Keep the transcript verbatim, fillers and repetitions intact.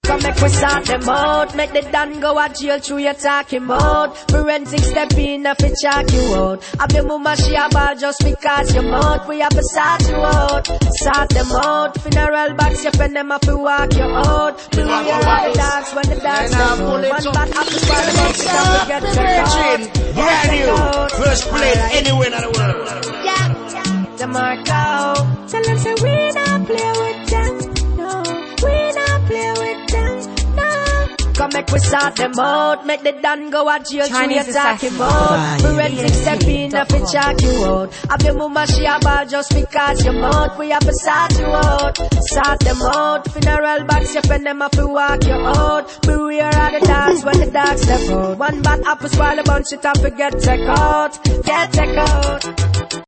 Come make we sort them out. Make the Dan go a jail through your talking mouth. Forensic step in if it check you out. Have your mama she a ball just because you mouth. We have to sort you out. Sort them out. Funeral box you pen them up to walk you out. We will hear all the dogs when the dogs come out. One bad apple for the box you can get checked out. Brand new. First place anywhere in the world. Yeah. The Marco. Tell them say we not play with them. No. We not play with them. No. Come make we sort them out. Make the Dan go a jail through your talking mouth. Forensic step in if it check you out. Have your mama she a ball just because you mouth. We have to sort you out. Sort them out. Funeral box you pen them up to walk you out. Beware of the dogs when the dogs step out. One bad apple swallow bunch it up to get check out. Get check out.